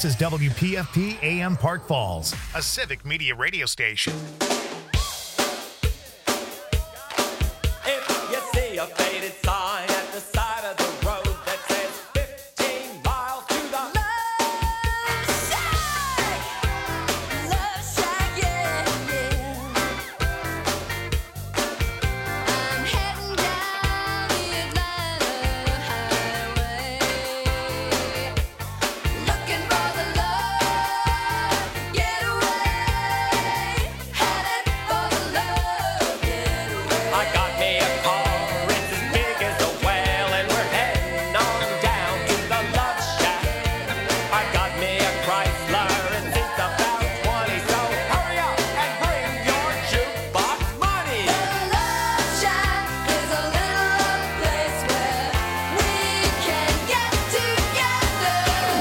This is WPFP AM Park Falls, a civic media radio station. If you see a faded sign at the side of the road that says 15 miles to the Love Shack, yeah, yeah. I'm heading down the Atlanta highway, looking for the love getaway, headed for the love getaway. I got me a car, it's as big as a whale, and we're heading on down to the Love Shack. I got me a Chrysler, and it's about 20, so hurry up and bring your jukebox money. The Love Shack is a little place where we can get together.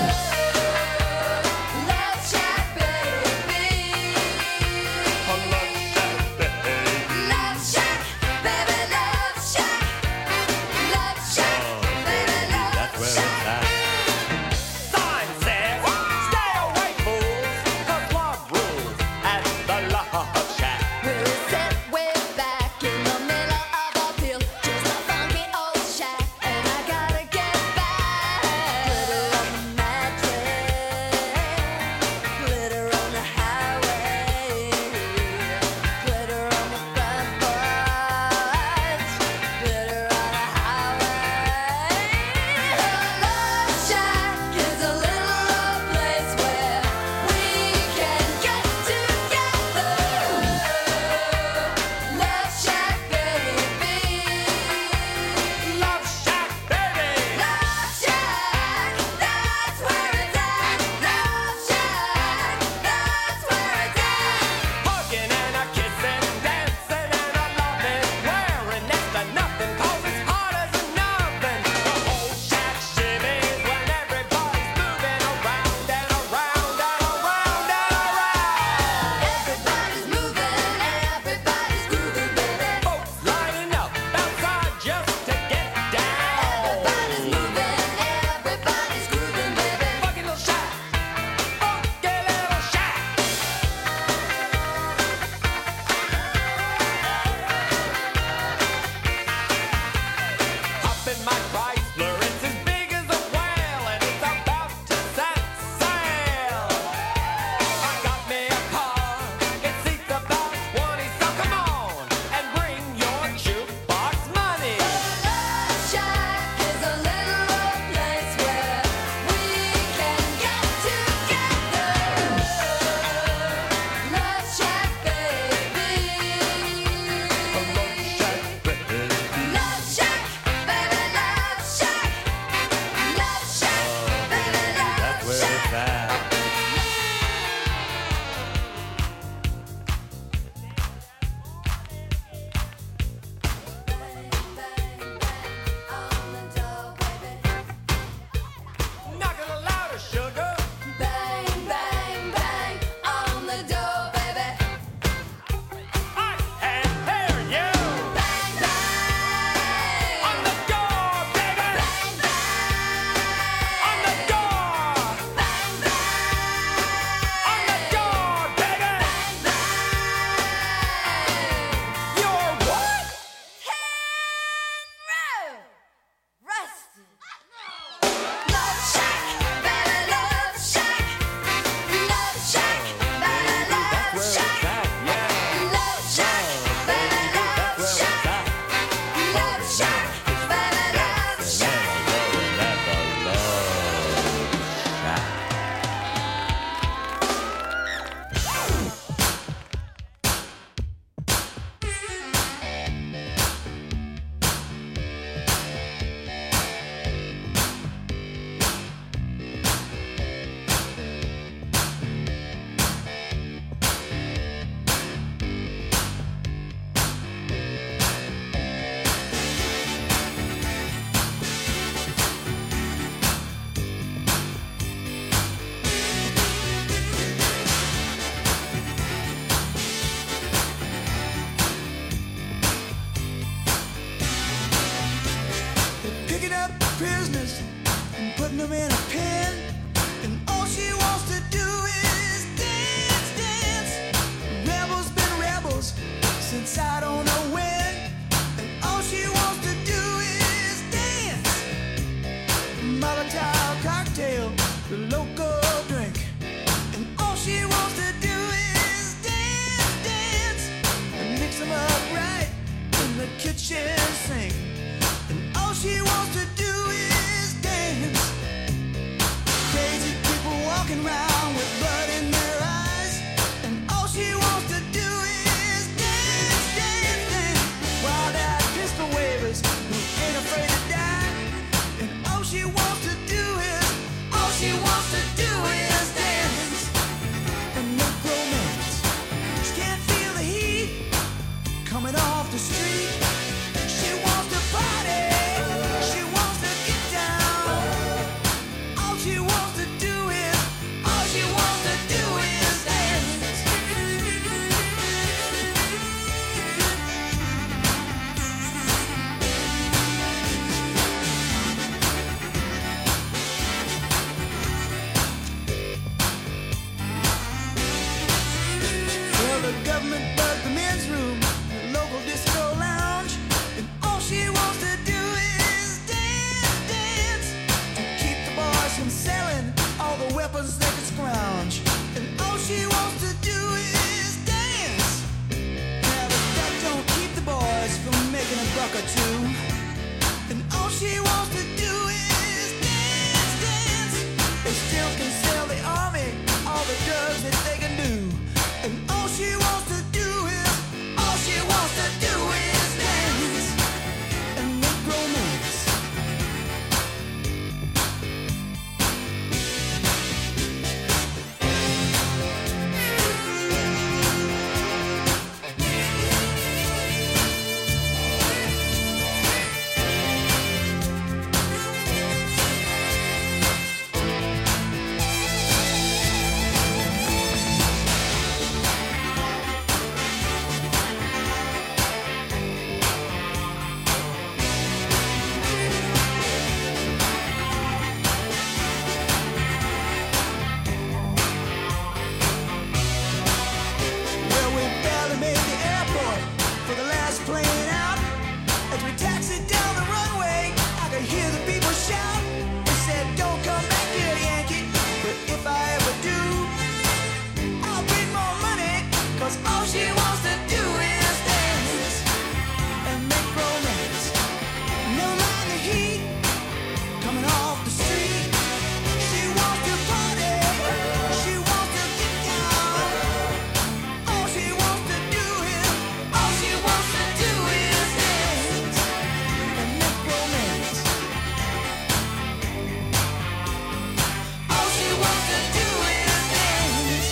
Love Shack, baby. Love Shack, baby, Love Shack. Love Shack, baby, Love Shack. Sign says, stay away, fools, 'cause love rules at the Love Shack. We're set way back in the middle of a field, just a funky old shack, and I gotta get back. Glitter on the mattress, glitter on the highway, glitter on the front porch, glitter on the highway. The Love Shack is a little place where we can get together. Love Shack, baby. Love Shack, baby! Love Shack, that's where it's at. Love Shack, that's where it's at. Hugging and a kissing, dancing and a loving, wearing next to nothing 'cause it's hot as an oven. The whole shack shimmies when everybody's moving around and around and around and around. Everybody's moving, everybody's grooving, baby. Folks lining up outside just to get down. Everybody's moving, everybody's grooving, baby. Funky little shack, funky little shack. Hop in my Chrysler, it's as big as a whale, and it's about to set sail. I got me a car, it seats about 20, so come on and bring your jukebox money. Love Shack is a little place where we can get together. Love Shack, baby. Love Shack, baby, Love Shack. Love Shack, baby, Love Shack. Bang, bang, bang on the door, baby. Knock it louder, sugar. Bang, bang, bang on the door, baby. I can hear you. Bang, bang On the door, baby. bang, bang On the door. bang, bang On the door, baby. bang. You're what? Rusted. Love Shack, baby, Love Shack. Love Shack, baby, Love Shack. Love Shack, baby, Love Shack. Love Shack, baby, Love Shack. Picking up prisoners and putting them in a pen, and all she wants government bug the men's room, the local disco lounge, and all she wants to do is dance, dance, to keep the boys from selling all the weapons they can scrounge. And all she wants to do is dance. Now but that don't keep the boys from making a buck or two. And all she wants to do is dance, dance. They still can sell the army all the drugs that they can do. And all she wants to do is, all she wants to do is dance and make romance. Well, we barely made the airport for the last plane out. As we taxied down the runway, I could hear the people shout. They said, "Don't come back here, Yankee." But if I ever do, I'll bring more money, 'cause all she wants to do is dance and make romance. Never mind the heat coming off the street. She wants to party, she wants to get down. All she wants to do is, all she wants to do is dance and make romance. All she wants to do is dance.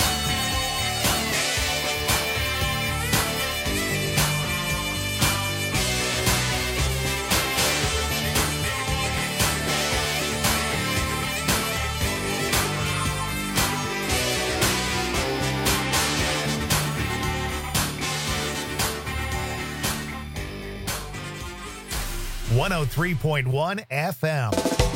103.1 FM.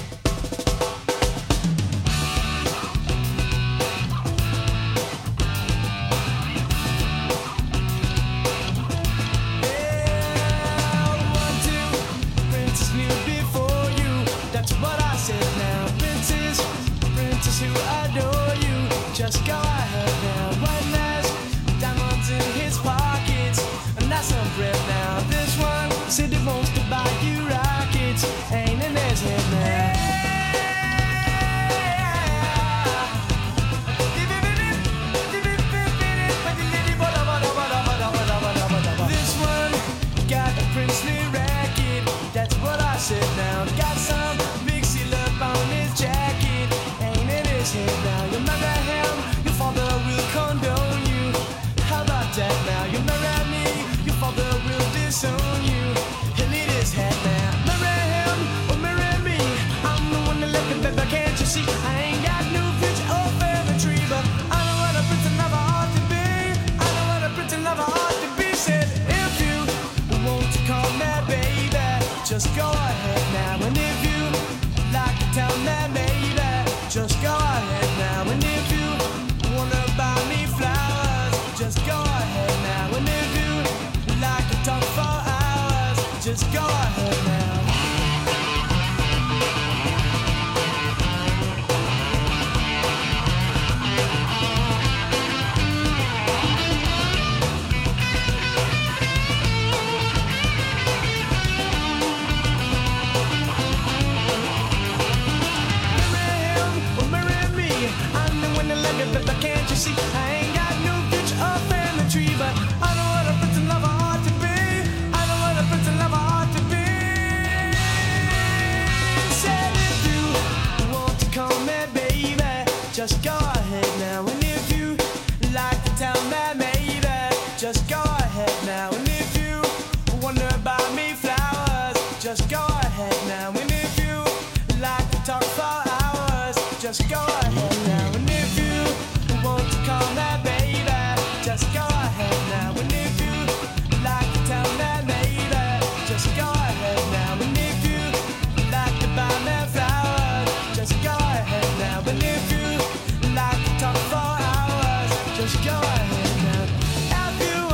Princess knew before you. That's what I said now. Princess, princess who adore you. Just go ahead now. One last diamonds in his pockets, and that's some bread now. This one said he wants to buy you rockets. Ain't in his head now. This one got a princely racket. That's what I said now. Got some big seal up on his jacket. Ain't in his head now. You marry him, your father will condone you. How about that now? You marry me, your father will disown you. He'll need his head now. Marry him or marry me. I'm the one that left it, baby, can't you see? I ain't got no future or family tree, but I know what a prince and lover ought to be. I know what a prince and lover ought to be. Said if you want to call me baby, just go ahead now. And if you like to tell me maybe, just go ahead now. And if you wanna buy me flowers, just go ahead now. And if you like to talk for hours, just go ahead now. Marry him or marry me. I'm the one that love you, but can't you see? I ain't got no future or family tree, but I know what a prince and lover ought to be. I know what a prince and lover ought to be. Said if you want to call me baby, just go ahead now. And if you like to tell me maybe, just go ahead now. And if you wanna buy me flowers, just go ahead now. And if you like to talk for hours, just go ahead now. And if you want to call me baby, just go ahead now. And if you like to tell me maybe, just go ahead now. And if you like to buy me flowers, just go ahead now. And if you like to talk for hours, just go ahead now. If you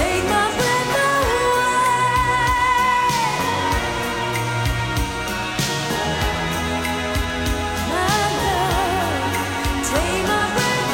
take my breath away. My love, take my breath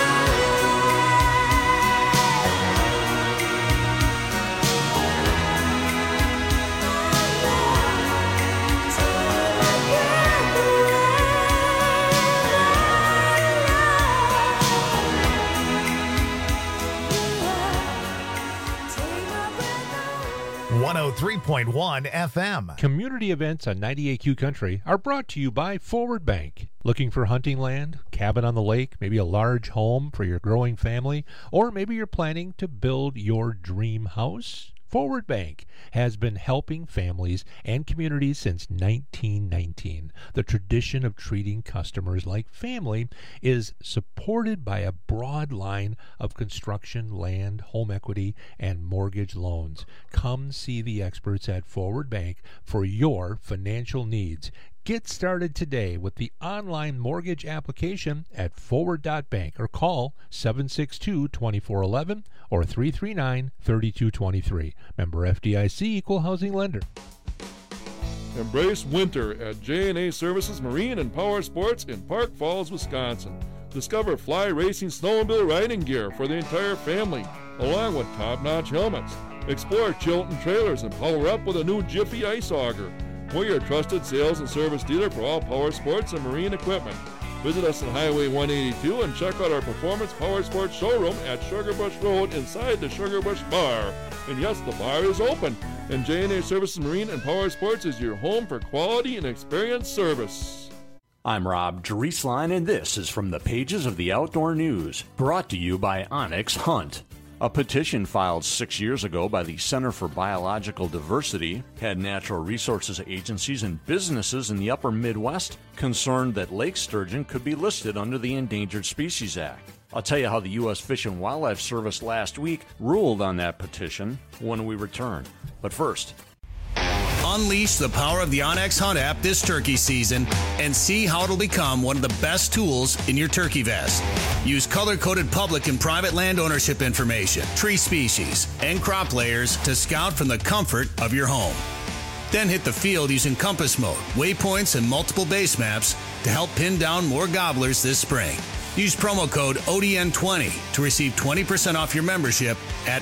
away. 103.1 FM. Community events on 98Q Country are brought to you by Forward Bank. Looking for hunting land, cabin on the lake, maybe a large home for your growing family, or maybe you're planning to build your dream house? Forward Bank has been helping families and communities since 1919. The tradition of treating customers like family is supported by a broad line of construction, land, home equity, and mortgage loans. Come see the experts at Forward Bank for your financial needs. Get started today with the online mortgage application at forward.bank or call 762-2411 or 339-3223. Member FDIC, Equal Housing Lender. Embrace winter at J&A Services Marine and Power Sports in Park Falls, Wisconsin. Discover fly racing snowmobile riding gear for the entire family, along with top-notch helmets. Explore Chilton trailers and power up with a new Jiffy ice auger. We're your trusted sales and service dealer for all power sports and marine equipment. Visit us on Highway 182 and check out our Performance Power Sports showroom at Sugarbush Road inside the Sugarbush Bar. And yes, the bar is open. And J&A Services Marine and Power Sports is your home for quality and experienced service. I'm Rob Drieslein, and this is from the pages of the Outdoor News, brought to you by Onyx Hunt. A petition filed 6 years ago by the Center for Biological Diversity had natural resources agencies and businesses in the upper Midwest concerned that lake sturgeon could be listed under the Endangered Species Act. I'll tell you how the U.S. Fish and Wildlife Service last week ruled on that petition when we return. But first, unleash the power of the Onyx Hunt app this turkey season and see how it'll become one of the best tools in your turkey vest. Use color-coded public and private land ownership information, tree species, and crop layers to scout from the comfort of your home. Then hit the field using compass mode, waypoints, and multiple base maps to help pin down more gobblers this spring. Use promo code ODN20 to receive 20% off your membership at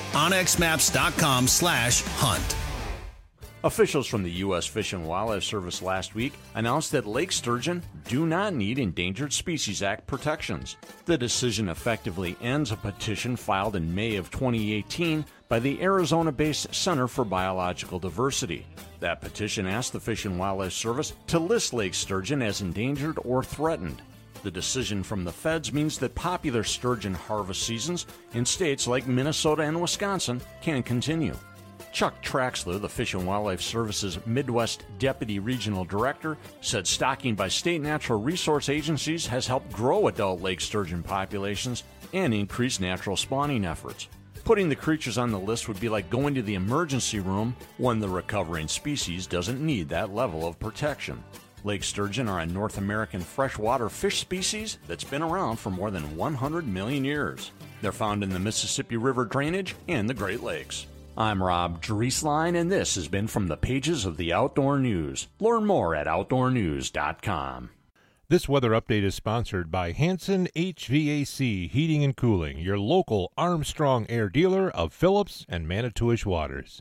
onyxmaps.com/hunt. officials from the U.S. Fish and Wildlife Service last week announced that lake sturgeon do not need Endangered Species Act protections. The decision effectively ends a petition filed in May of 2018 by the Arizona-based Center for Biological Diversity. That petition asked the Fish and Wildlife Service to list lake sturgeon as endangered or threatened. The decision from the feds means that popular sturgeon harvest seasons in states like Minnesota and Wisconsin can continue. Chuck Traxler, the Fish and Wildlife Service's Midwest Deputy Regional Director, said stocking by state natural resource agencies has helped grow adult lake sturgeon populations and increase natural spawning efforts. Putting the creatures on the list would be like going to the emergency room when the recovering species doesn't need that level of protection. Lake sturgeon are a North American freshwater fish species that's been around for more than 100 million years. They're found in the Mississippi River drainage and the Great Lakes. I'm Rob Drieslein, and this has been from the pages of the Outdoor News. Learn more at outdoornews.com. This weather update is sponsored by Hanson HVAC Heating and Cooling, your local Armstrong Air dealer of Phillips and Manitowish Waters.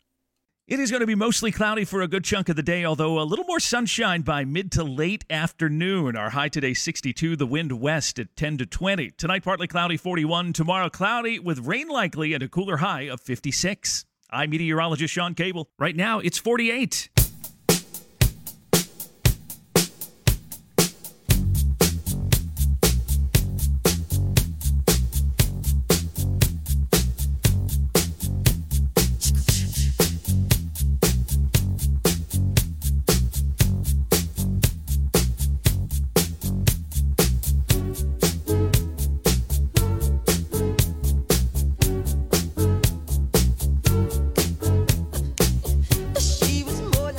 It is going to be mostly cloudy for a good chunk of the day, although a little more sunshine by mid to late afternoon. Our high today 62, the wind west at 10 to 20. Tonight partly cloudy 41, tomorrow cloudy with rain likely and a cooler high of 56. I'm meteorologist Sean Cable. Right now it's 48. She was more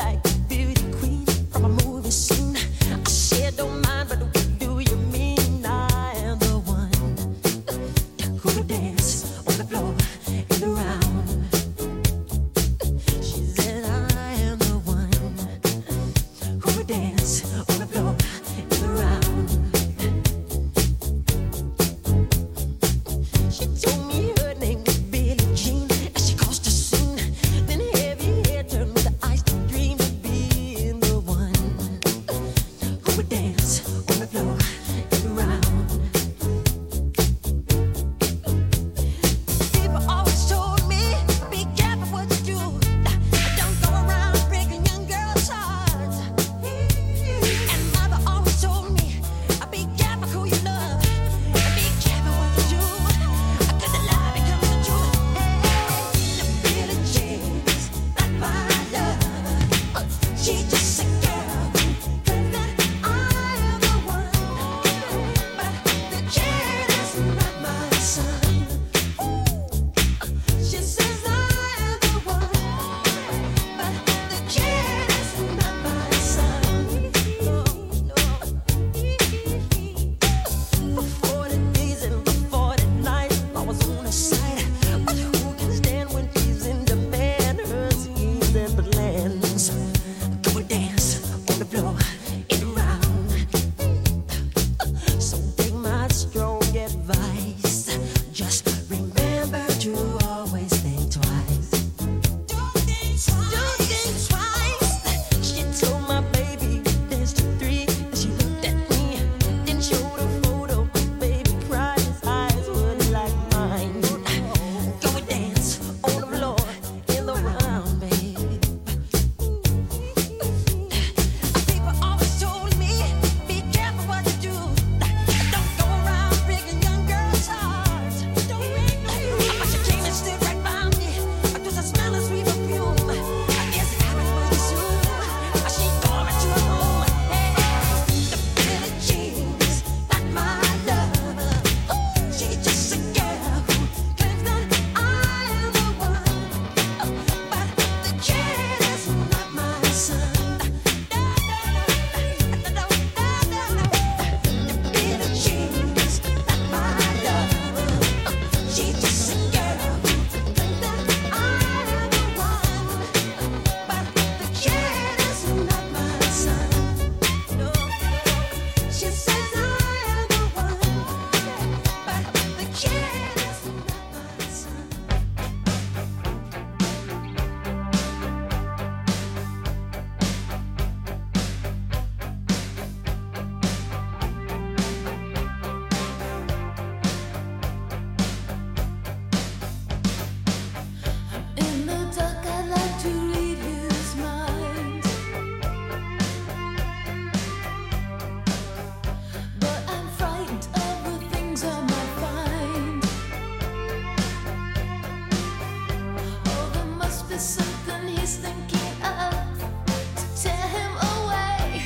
there's something he's thinking of to tear him away.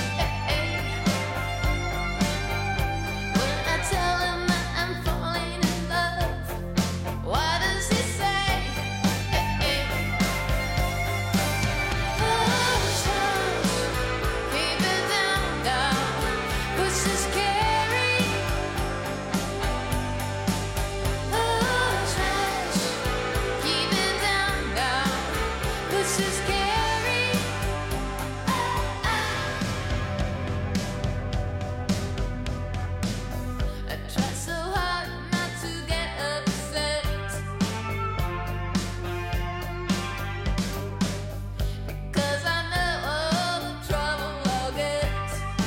When I tell him that I'm falling in love, what does he say? Hush, hush, keep it down, down. Push is scary. Hush, hush, keep it down, down. Push is scary. I try so hard not to get upset, because I know all the trouble I'll get.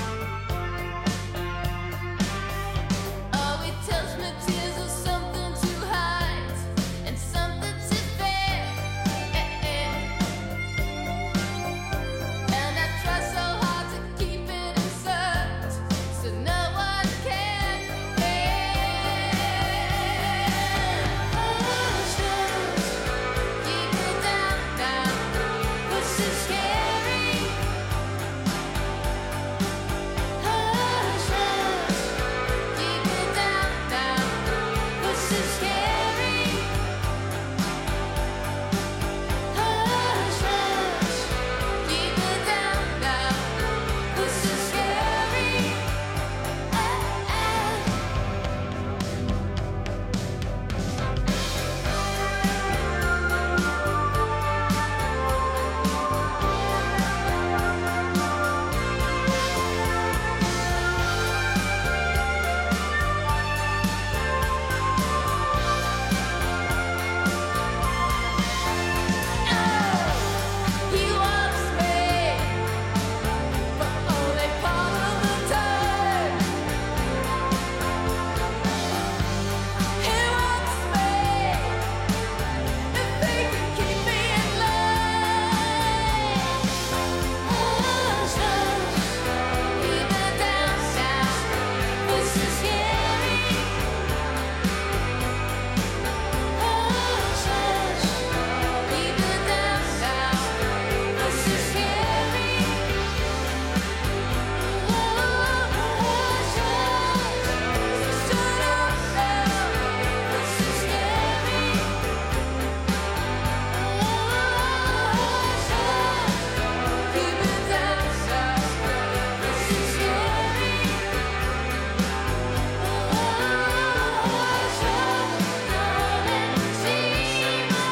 Oh, he tells me tears are something to hide and something to fear. And I try so hard to keep it inside, so no one can hear. Hush, hush, keep it down, down. Push is scary. Hush, hush, keep it down, down. Push is scary. Hush, hush, keep it down, down. Push is scary. He wants me, but only part of the time. He wants me if he can keep me in line. Hush, hush, keep it down, down. Push is scary. Hush, hush, keep it down, down. Push is scary. Hush, hush, shut up now. Push is scary. Hush, hush, keep it down, down. Push is scary. Hush, hush, come and see my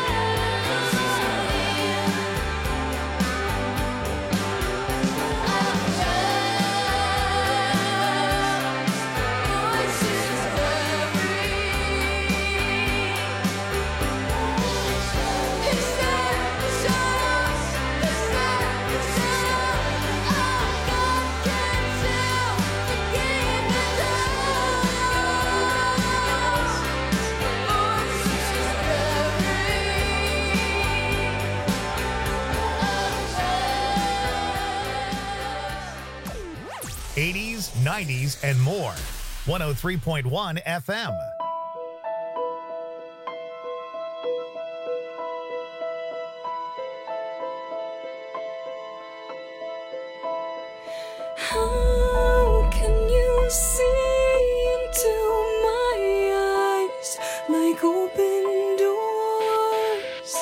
'80s, '90s, and more. 103.1 FM. How can you see into my eyes like open doors,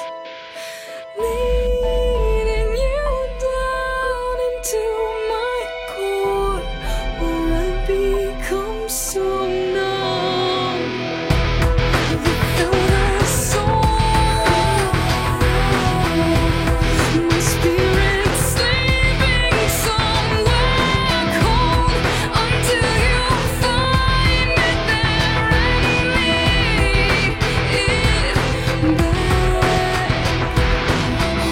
leading you down into my core, where I become so numb without a soul? My spirit sleeping somewhere cold until you find me there and lead it back.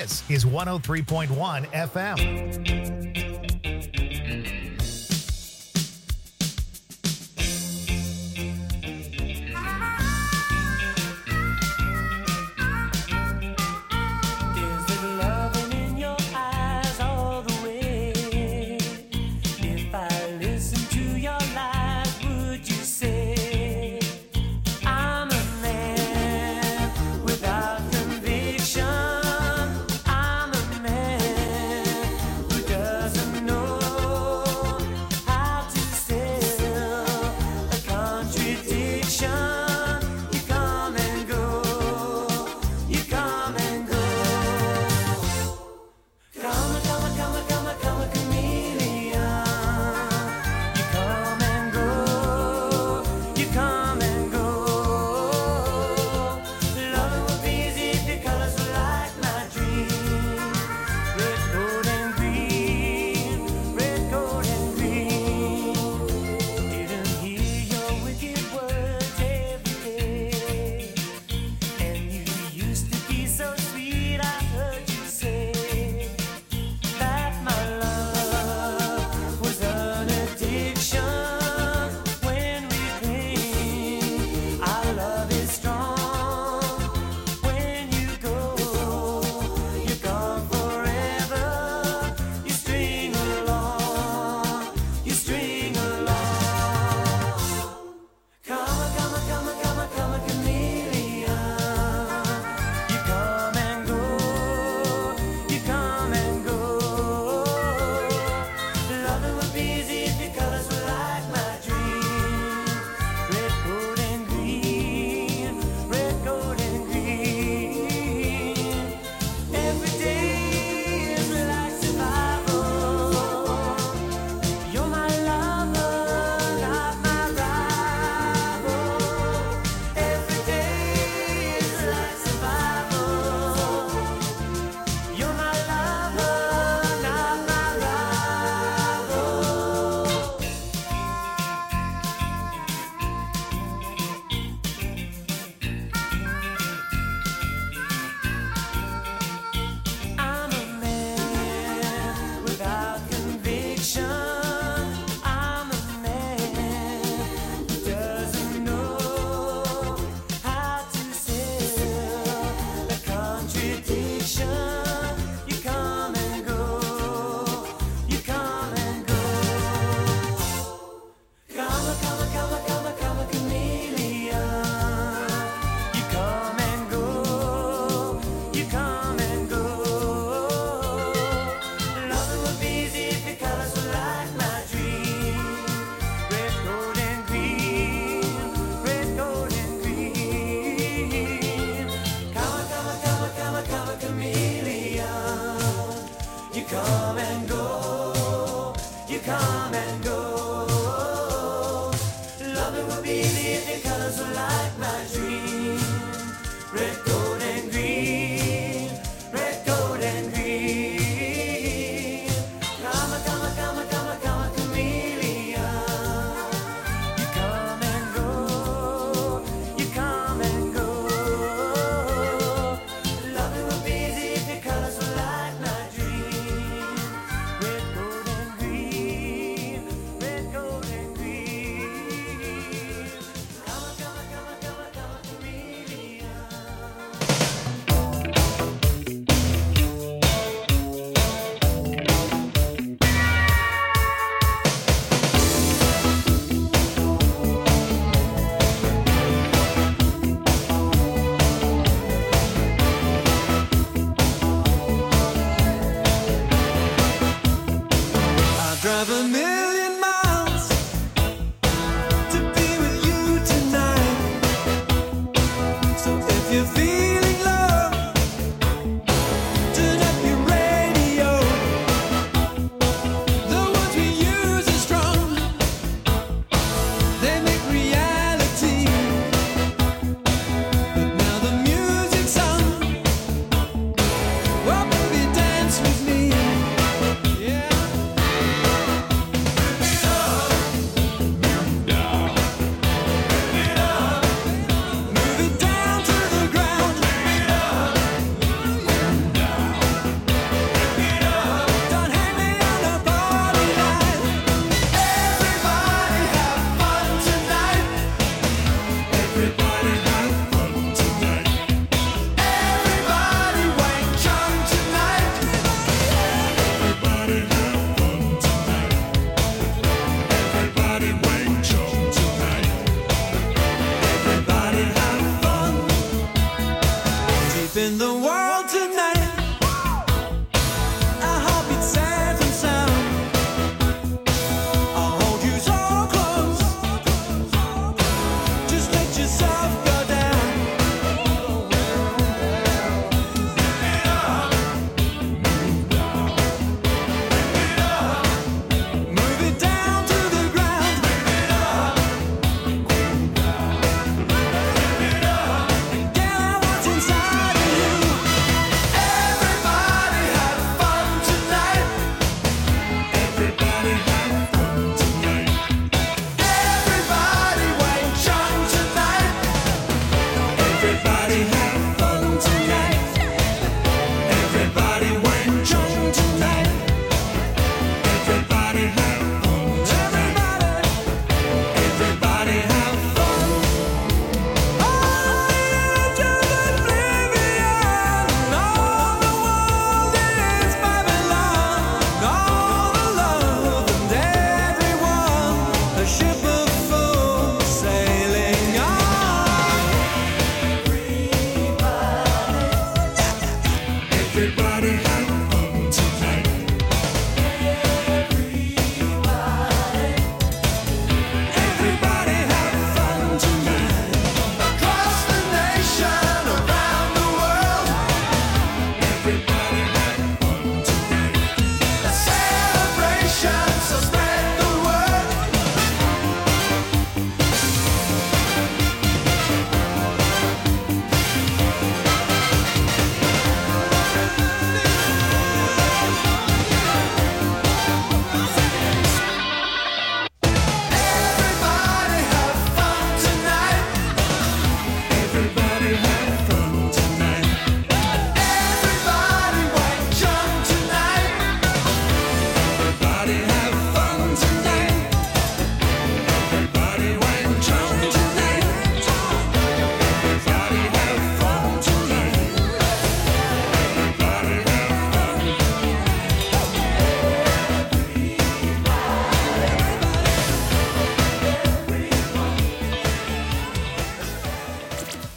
This is 103.1 FM. Is it loving in your eyes all the way? If I listen to your lies, would you say I'm a man without conviction? I'm a man who does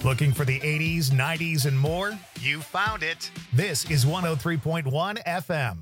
Looking for the 80s, 90s, and more? You found it. This is 103.1 FM.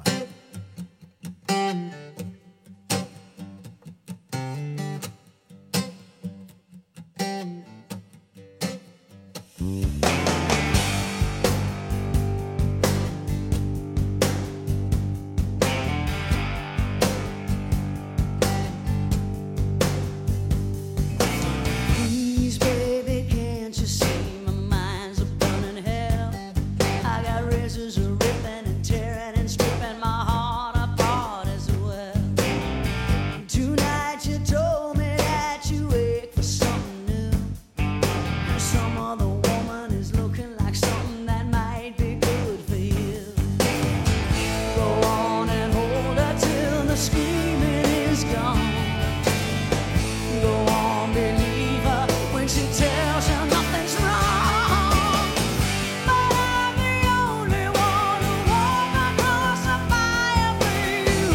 Please, baby, can't you see my mind's a burning hell? I got razors a ripping and tearing and stripping my heart apart as well. Tonight you told me that you wait for something new. Some other woman is looking like something that might be good for you. Go on and hold her till the screaming is gone. Go on, believe her when she tells you nothing's wrong. But I'm the only one who walk across the fire for you.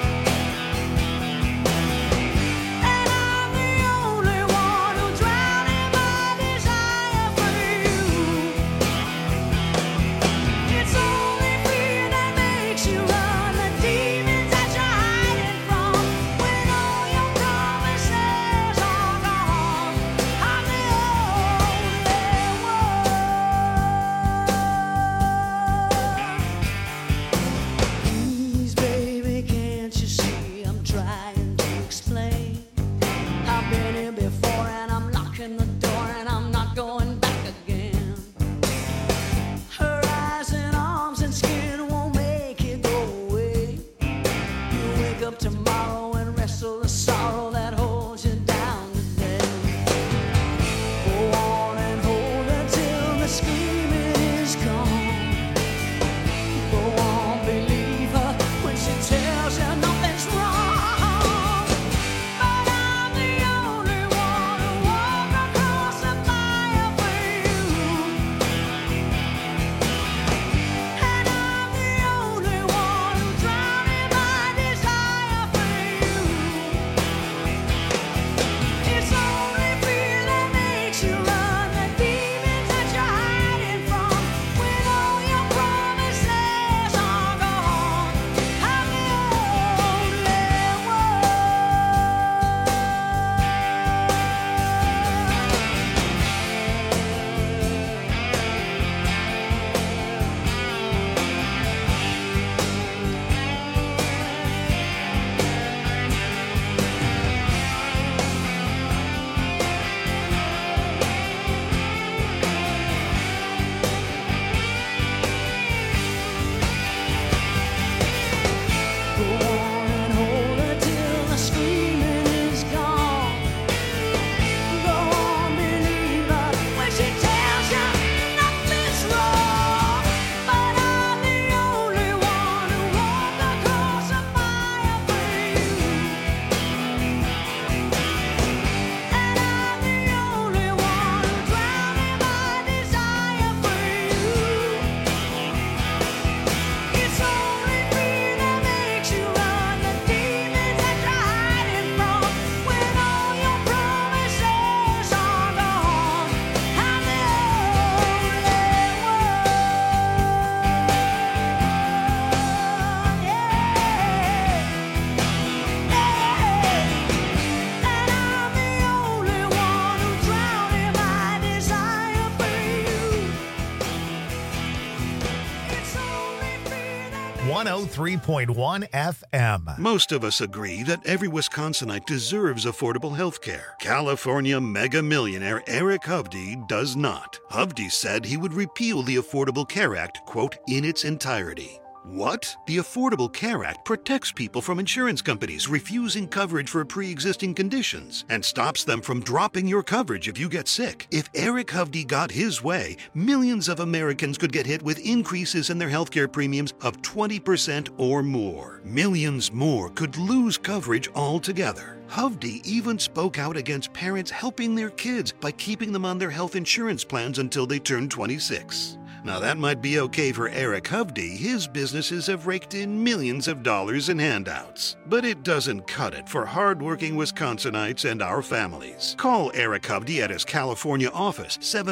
And I'm the only one who drowned in my desire for you. It's only fear that makes you run, the demons that you're hiding from. When all your promises are gone, I'm the only one. Please, baby, can't you see I'm trying to explain? I've been here before and I'm locking the door and I'm not going back again. Her eyes and arms and skin won't make it go away. You wake up tomorrow and wrestle the sorrow that holds you down today. Go on and hold her till the screaming is gone. Go on, believe her when she tells you nothing's wrong. But I'm the only one who walk across the fire for you. And I'm the only one who drowned in my desire for you. It's only fear that makes you run, the demons that you're hiding from. When all your promises are gone, I'm the only Go on and hold her till the screaming is gone. Go on, believe her when she tells you nothing's wrong. But I'm the only one who walked across the fire for you. And I'm the only one who drowned in my desire for you. It's only fear that makes you run, the demons that you're hiding from. When all your promises are gone, I'm the only one. And I'm the only one who drowned in my desire for you. It's only fear that 103.1 FM. Most of us agree that every Wisconsinite deserves affordable health care. California mega millionaire Eric Hovde does not. Hovde said he would repeal the Affordable Care Act, quote, in its entirety. What? The Affordable Care Act protects people from insurance companies refusing coverage for pre-existing conditions and stops them from dropping your coverage if you get sick. If Eric Hovde got his way, millions of Americans could get hit with increases in their healthcare premiums of 20% or more. Millions more could lose coverage altogether. Hovde even spoke out against parents helping their kids by keeping them on their health insurance plans until they turn 26. Now that might be okay for Eric Hovde. His businesses have raked in millions of dollars in handouts. But it doesn't cut it for hardworking Wisconsinites and our families. Call Eric Hovde at his California office,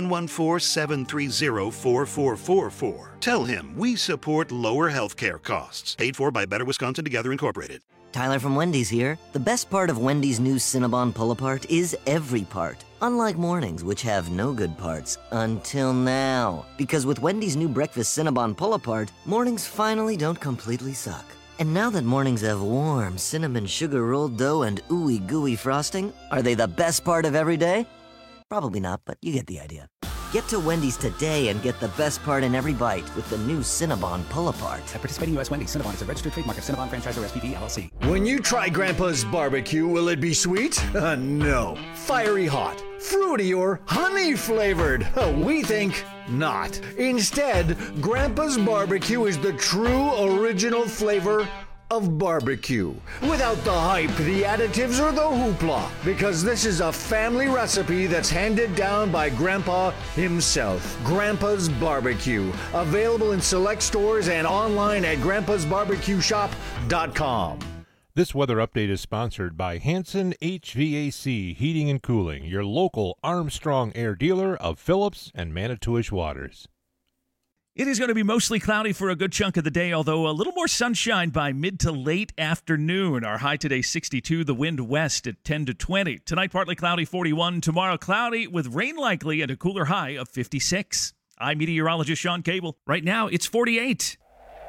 714-730-4444. Tell him we support lower healthcare costs. Paid for by Better Wisconsin Together Incorporated. Tyler from Wendy's here. The best part of Wendy's new Cinnabon Pull-Apart is every part. Unlike mornings, which have no good parts. Until now. Because with Wendy's new breakfast Cinnabon Pull-Apart, mornings finally don't completely suck. And now that mornings have warm cinnamon sugar rolled dough and ooey gooey frosting, are they the best part of every day? Probably not, but you get the idea. Get to Wendy's today and get the best part in every bite with the new Cinnabon Pull-Apart. At participating U.S. Wendy's, Cinnabon is a registered trademark of Cinnabon Franchisor SPV, LLC. When you try Grandpa's barbecue, will it be sweet? No. Fiery hot, fruity, or honey flavored? We think not. Instead, Grandpa's barbecue is the true original flavor of barbecue. Without the hype, the additives, or the hoopla. Because this is a family recipe that's handed down by Grandpa himself. Grandpa's Barbecue. Available in select stores and online at grandpasbarbecueshop.com. This weather update is sponsored by Hanson HVAC Heating and Cooling, your local Armstrong Air dealer of Phillips and Manitowish Waters. It is going to be mostly cloudy for a good chunk of the day, although a little more sunshine by mid to late afternoon. Our high today 62, the wind west at 10 to 20. Tonight, partly cloudy 41. Tomorrow, cloudy with rain likely and a cooler high of 56. I'm meteorologist Sean Cable. Right now, it's 48.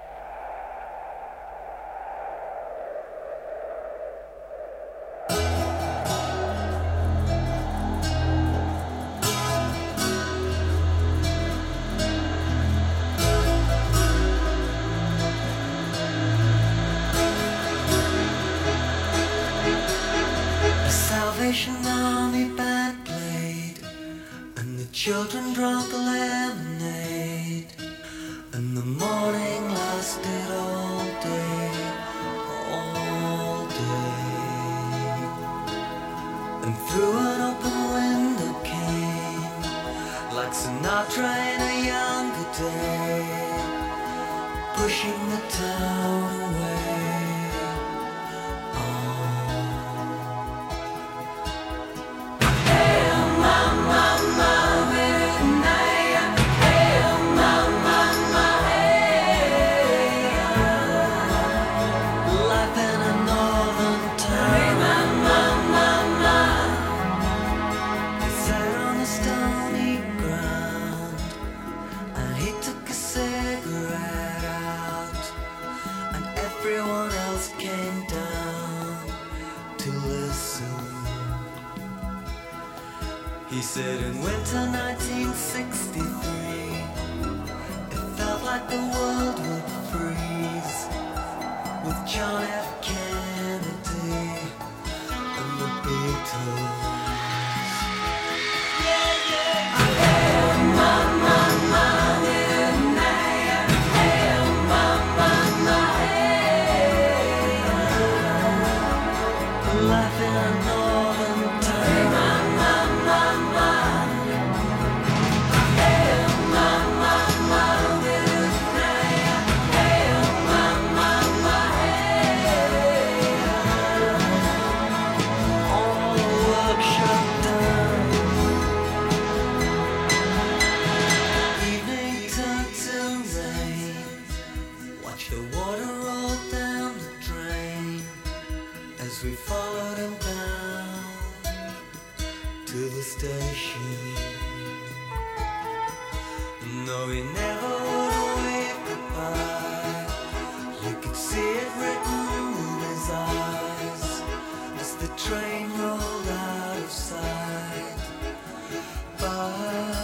Salvation Army band played, and the children drank the lemonade, and the morning lasted all day, and through an open window came, like Sinatra in a younger day, pushing the town away. He said in winter 1963, it felt like the world would freeze with John F. Kennedy and the Beatles. Yeah, yeah. Hey, mama, hey, mama, hey. Life in a northern town. We followed him down to the station. No, he never would wave goodbye. You could see it written in his eyes as the train rolled out of sight. Bye,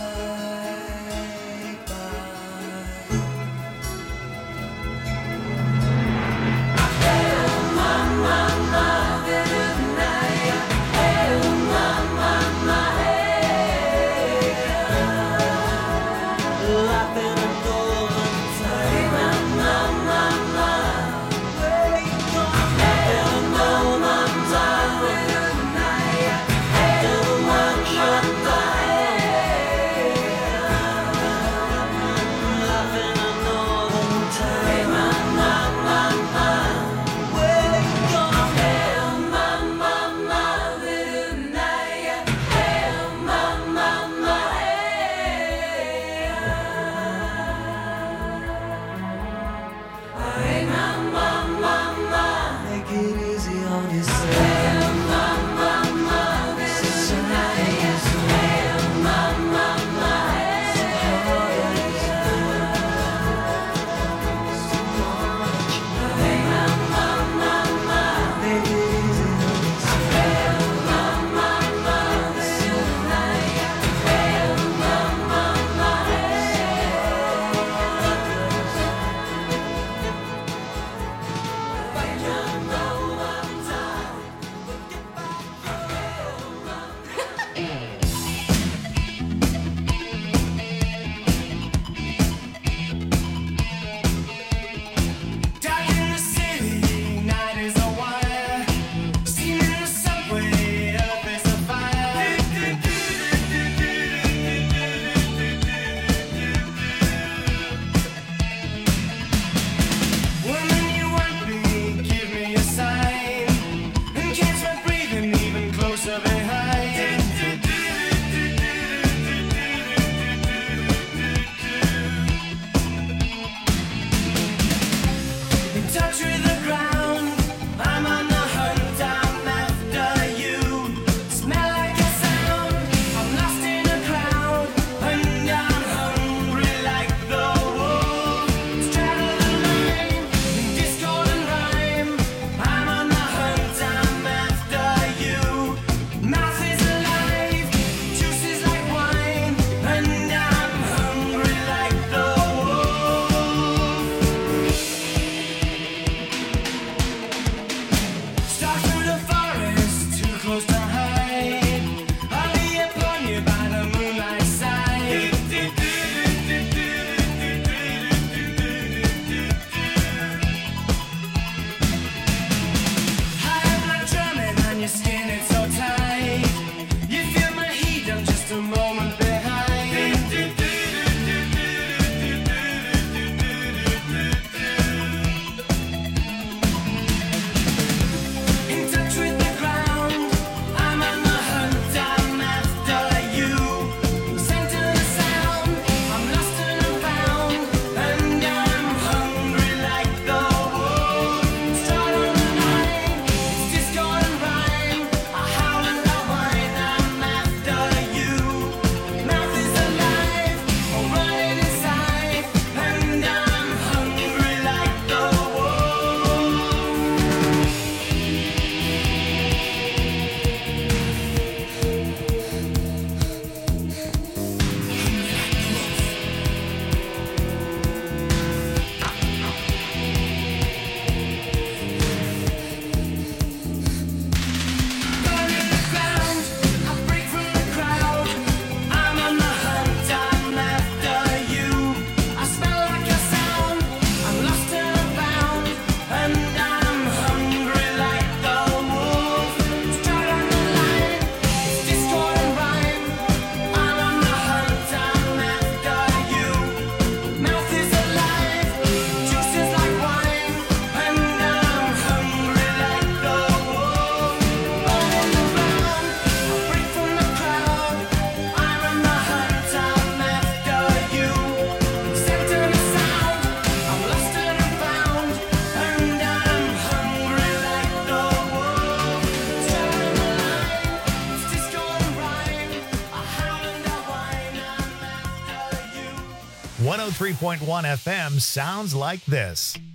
103.1 FM sounds like this.